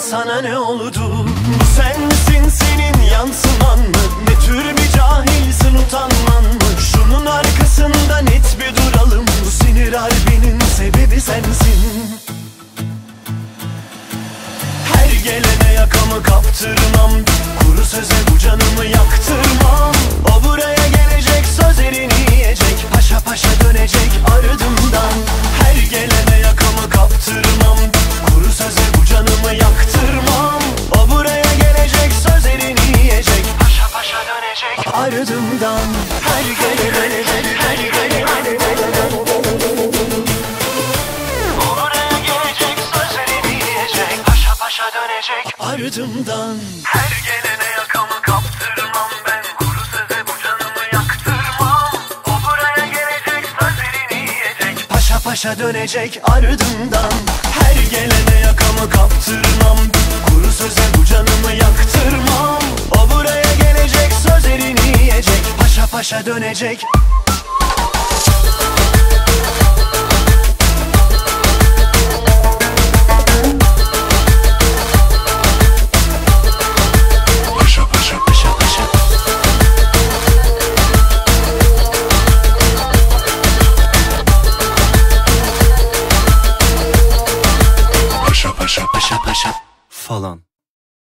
sana ne oldu? Bu sensin, senin yansıman mı? Ne tür bir cahilsin, utanman mı? Şunun arkasında net bir duralım. Bu sinir harbinin sebebi sensin. Her gelene yakamı kaptırmam, kuru söze bu canımı yaktırmam. O buraya gelecek, sözlerini yiyecek, paşa paşa dönecek ardımdan. Her gelene yakamı kaptırmam, kuru söze bu canımı yaktırmam. O buraya gelecek, sözlerini yiyecek, paşa paşa dönecek ardımdan. Her gelene, her gelene, o buraya gelecek, sözlerini yiyecek, paşa paşa dönecek ardımdan. Her gelene yakamı kaptırmam, ben kuru söze bu canımı yaktırmam. O buraya gelecek, sözlerini yiyecek, paşa paşa dönecek ardımdan. Her gelene yakamı kaptırmam, kuru söze bu canımı yaktırmam. O buraya gelecek, sözlerini yiyecek, paşa paşa dönecek. Paşa paşa falan.